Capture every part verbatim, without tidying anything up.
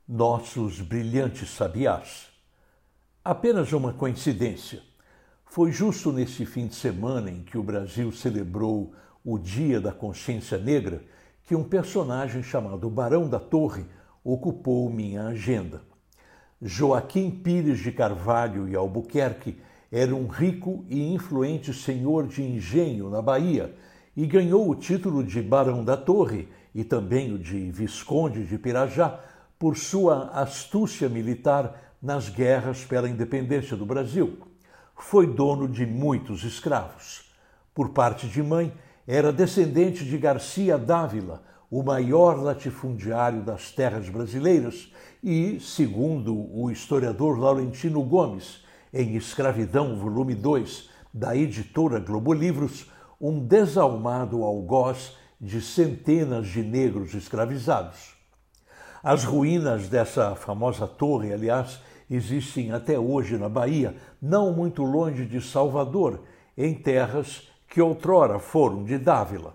nossos brilhantes sabiás. Apenas uma coincidência. Foi justo nesse fim de semana em que o Brasil celebrou o Dia da Consciência Negra que um personagem chamado Barão da Torre ocupou minha agenda. Joaquim Pires de Carvalho e Albuquerque era um rico e influente senhor de engenho na Bahia e ganhou o título de Barão da Torre e também o de Visconde de Pirajá por sua astúcia militar nas guerras pela independência do Brasil. Foi dono de muitos escravos. Por parte de mãe, era descendente de Garcia Dávila, o maior latifundiário das terras brasileiras e, segundo o historiador Laurentino Gomes, em Escravidão, volume dois, da editora Globo Livros, um desalmado algoz de centenas de negros escravizados. As ruínas dessa famosa torre, aliás, existem até hoje na Bahia, não muito longe de Salvador, em terras que outrora foram de Dávila.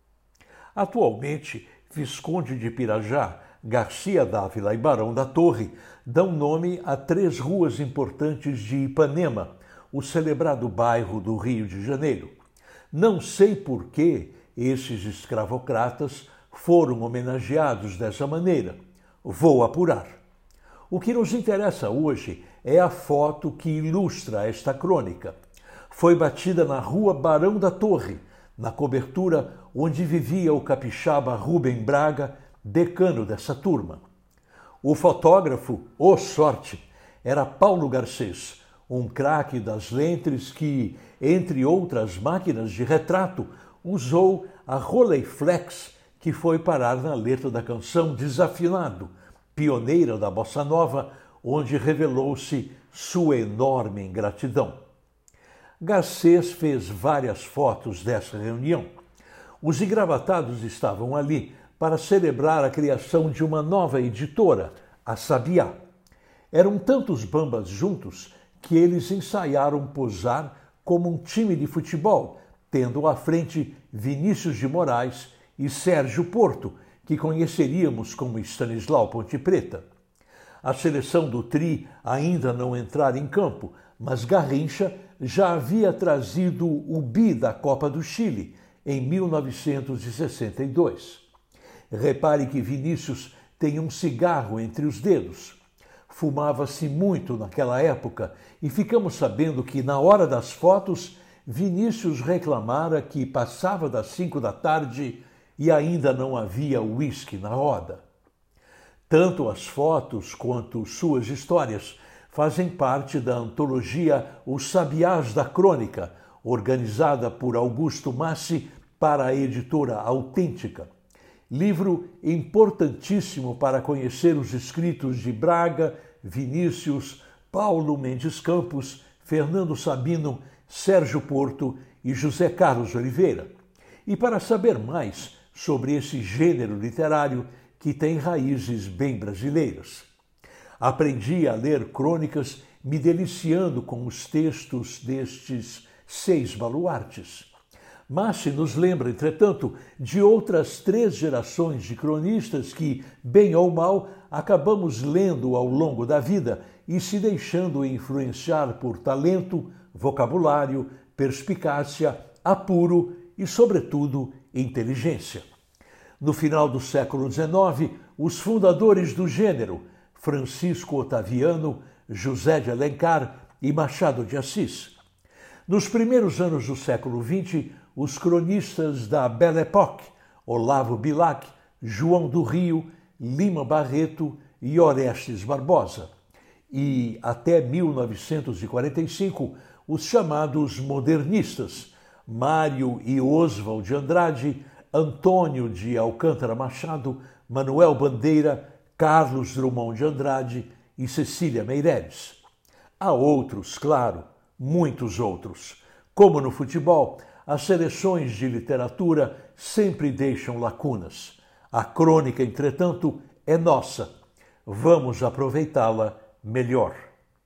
Atualmente, Visconde de Pirajá, Garcia Dávila e Barão da Torre dão nome a três ruas importantes de Ipanema, o celebrado bairro do Rio de Janeiro. Não sei por que esses escravocratas foram homenageados dessa maneira. Vou apurar. O que nos interessa hoje é a foto que ilustra esta crônica. Foi batida na rua Barão da Torre, na cobertura onde vivia o capixaba Rubem Braga, decano dessa turma. O fotógrafo, ô sorte, era Paulo Garcês, um craque das lentes que, entre outras máquinas de retrato, usou a Rolleiflex, que foi parar na letra da canção Desafinado, pioneira da bossa nova, onde revelou-se sua enorme ingratidão. Garcês fez várias fotos dessa reunião. Os engravatados estavam ali para celebrar a criação de uma nova editora, a Sabiá. Eram tantos bambas juntos que eles ensaiaram posar como um time de futebol, tendo à frente Vinícius de Moraes e Sérgio Porto, que conheceríamos como Stanislau Ponte Preta. A seleção do Tri ainda não entrara em campo, mas Garrincha já havia trazido o bi da Copa do Chile em mil novecentos e sessenta e dois. Repare que Vinícius tem um cigarro entre os dedos. Fumava-se muito naquela época e ficamos sabendo que, na hora das fotos, Vinícius reclamara que passava das cinco da tarde e ainda não havia uísque na roda. Tanto as fotos quanto suas histórias fazem parte da antologia Os Sabiás da Crônica, organizada por Augusto Massi para a editora Autêntica. Livro importantíssimo para conhecer os escritos de Braga, Vinícius, Paulo Mendes Campos, Fernando Sabino, Sérgio Porto e José Carlos Oliveira. E para saber mais sobre esse gênero literário que tem raízes bem brasileiras. Aprendi a ler crônicas me deliciando com os textos destes seis baluartes. Massi nos lembra, entretanto, de outras três gerações de cronistas que, bem ou mal, acabamos lendo ao longo da vida e se deixando influenciar por talento, vocabulário, perspicácia, apuro e, sobretudo, inteligência. No final do século dezenove, os fundadores do gênero, Francisco Otaviano, José de Alencar e Machado de Assis. Nos primeiros anos do século vinte, os cronistas da Belle Époque, Olavo Bilac, João do Rio, Lima Barreto e Orestes Barbosa. E, até mil novecentos e quarenta e cinco, os chamados modernistas, Mário e Oswald de Andrade, Antônio de Alcântara Machado, Manuel Bandeira, Carlos Drummond de Andrade e Cecília Meireles. Há outros, claro, muitos outros. Como no futebol, as seleções de literatura sempre deixam lacunas. A crônica, entretanto, é nossa. Vamos aproveitá-la melhor.